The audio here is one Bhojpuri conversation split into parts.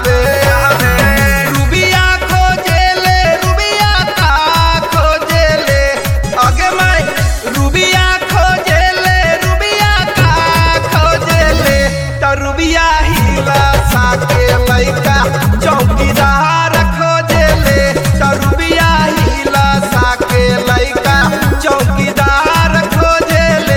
आवे। रुबिया खोजेले रुबिया का खोजेले आगे मैं रुबिया खोजेले रुबिया का खोजेले त रुबिया हिला साके लइका चौकीदार खोजेले त रुबिया हिला साके लइका चौकीदार खोजेले।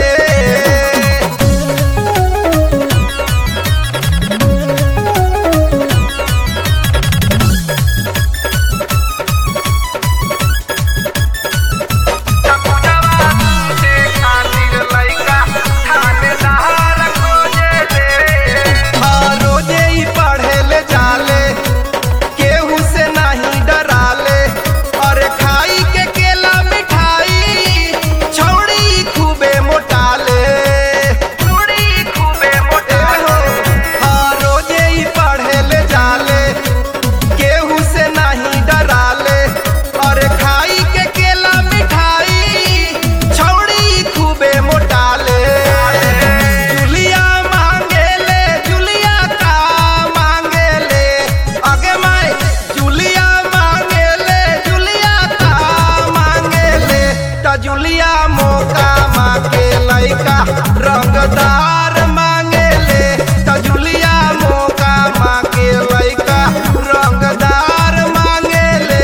जुलिया मौका मांगे लइका रंगदार मांगेले त जुलिया मौका मांगे लइका रंगदार मांगेले।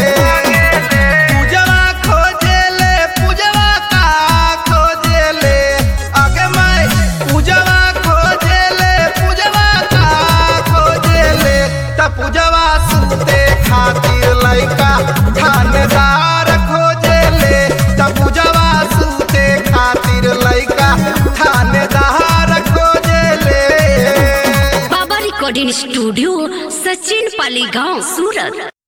पूजवा खोजेले पूजवा का खोजेले आगे मैं पूजवा खोजेले पूजवा का खोजेले त पूजवा सुते खातिर लइका थानेदार खोजेले त पूजवा सूते खातिर लइका थानेदार खोजेले। बाबा रिकॉर्डिंग स्टूडियो सचिन पाली गांव सूरत।